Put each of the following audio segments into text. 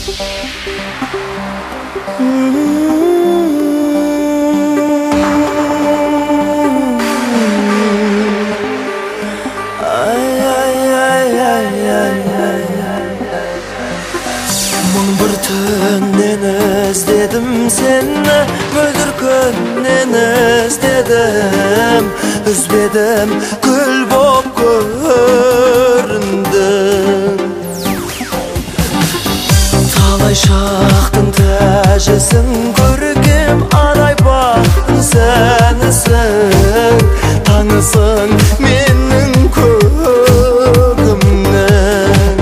Мың бір түннен іздедім сені, мөлдір күннен іздедім, үзбедім, күл боп көріндім. Талай шақтың тәжісін көргем, адай бақтың сәнісің, таңысың менің көгімнің.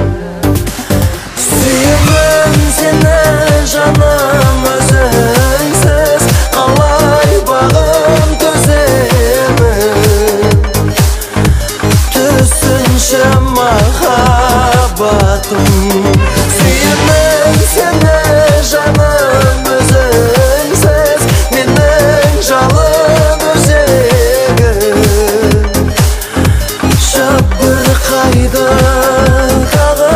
Сүйемін сені жаным өзіңсіз, қалай бағым төземін, түсінші махаббатым. Сүйемін сені жаным өзіңсіз, менің жалын өзегім, жабырқайды тағы.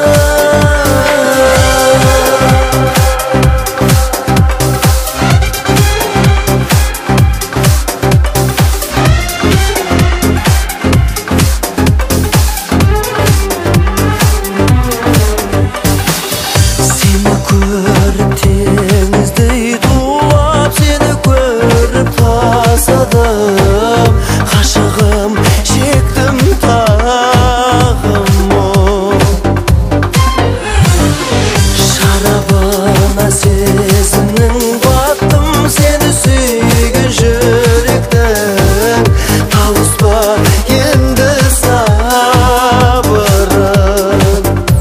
Теңіздей тулап сені көріп тасыдым, ғашығым шектім тағым ол. Шарабына сезімнің баттым, сені сүйген жүректің, тауыспа енді сабырым.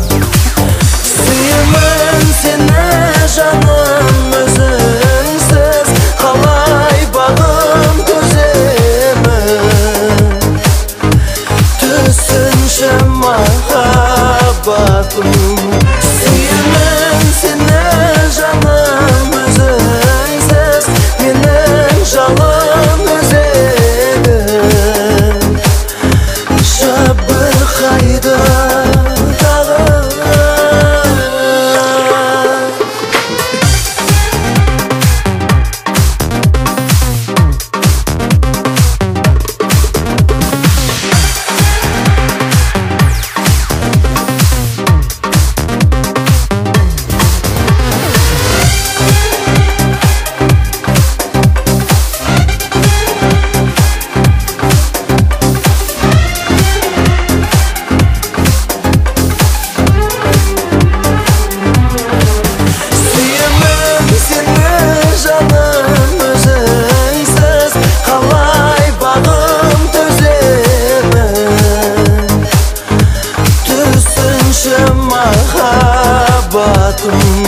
Сүйемін сені жаным өзіңсіз, қалай бағым төземін, түсінші махаббатым. Сүйемін сені жаным өзіңсіз, менің жалын өзегім, жабырқайды тағы. Махаббатым.